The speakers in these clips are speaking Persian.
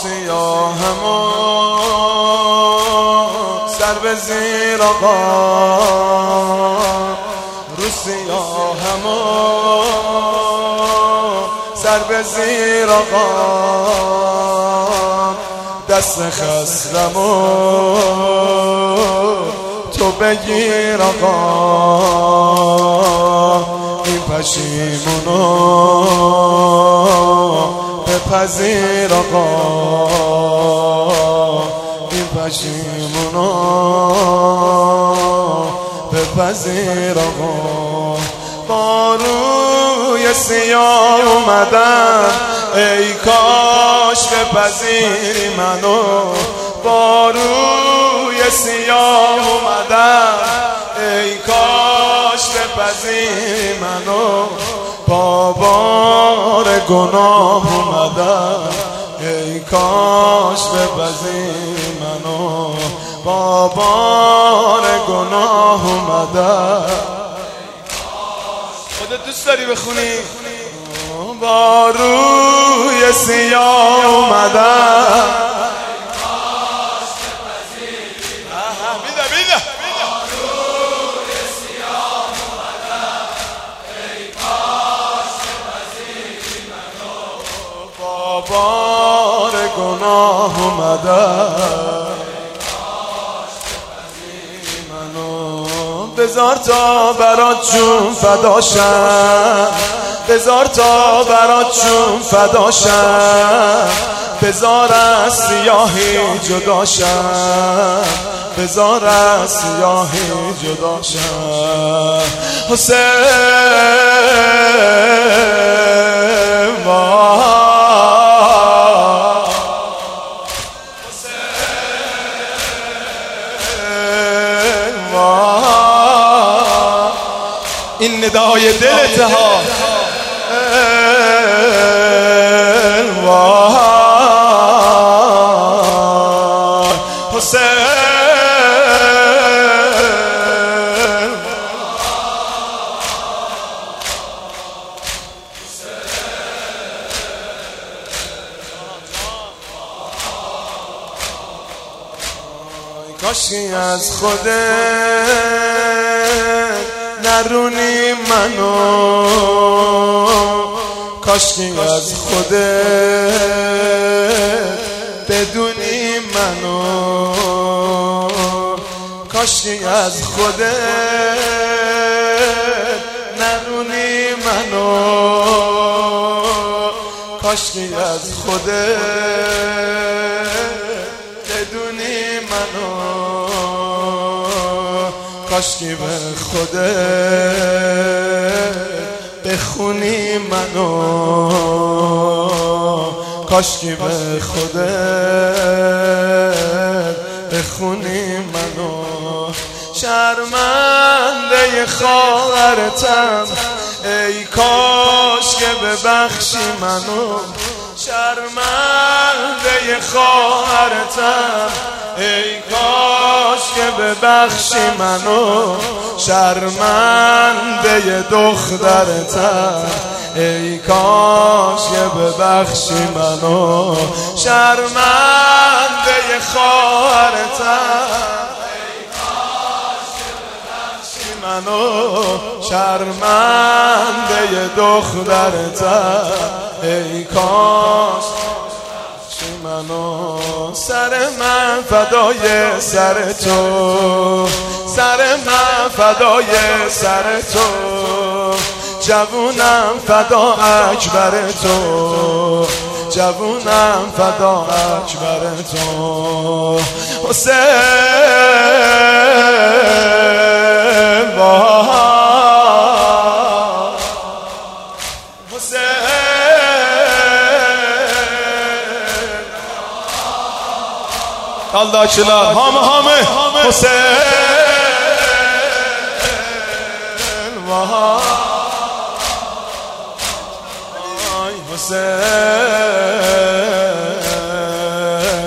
سیاهم و سر به زیر آقا، رو سیاهم و سر به زیر آقا، دست خسرم و تو بگیر آقا، این پشیمونو بپذیر آقا، این پشیمونو بپذیر آقا. با روی سیاه اومدم ای کاش بپذیری منو، با روی سیاه اومدم ای کاش بپذیری منو، با بار گناه اومدم ای کاش بپذیری منو، با بار گناه اومدم. خودت دوست داری بخونی؟ با روی سیاه اومدم بار گناه اومدم منو، بذار تا برات جون فداشم، بذار تا برات جون فداشم، بذار از سیاهی جداشم، بذار از سیاهی جداشم. حسین این ندای دلت ها حسین کاشی از خودت نرونی منو، کاشکی از خودت بدونی منو، کاشکی از خودت نرونی منو، کاشکی از خودت بدونی منو، کاشکی به خودت بخونی منو، کاشکی به خودت بخونی منو. شرمنده خواهرتم ای کاش که ببخشی منو، شرمنده خواهرتم ای کاش که ببخشی منو، شرمنده دخترتم ای کاش که ببخشی منو، شرمنده خواهرتم ای کاش که ببخشی منو، شرمنده دخترتم ای کاش منو. سر من فدای سر تو، سر من فدای سر تو، جوونم فدا اکبر تو، جوونم فدا اکبر تو. حسین Kaldaçılar hamı Hüseyin vay Hüseyin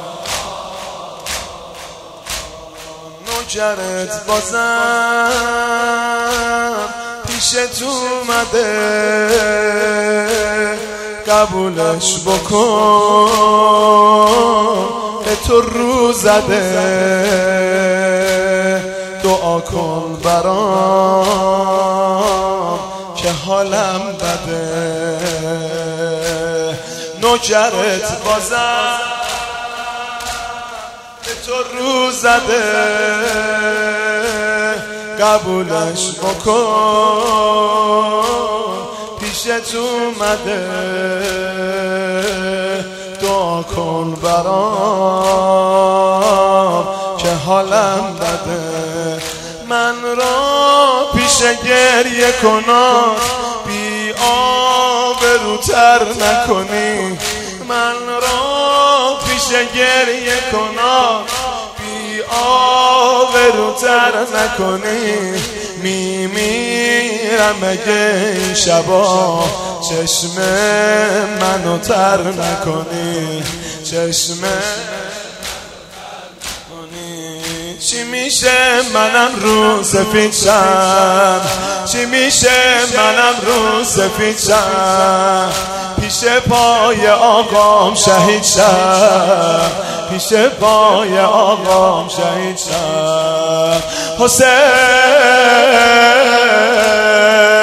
نوکرت بازم پیشت اومده، قبولش بکن تو رو زده دعا کن برام که حالم بده نوکرت بازم تو رو زده قبولش بکن پیشت اومده دعا کن برام که حالم بده من را پیش گریه کنان بی آبروتر نکنی من را پیش گریه کنان بی آبروتر نکنی میمیرم اگه این شبا چشم منو تر نکنی چشم چی میشه منم رو سفید شم چی میشه منم رو سفید شم پیش پای آقام شهید شم پیش پای آقام شهید شم حسین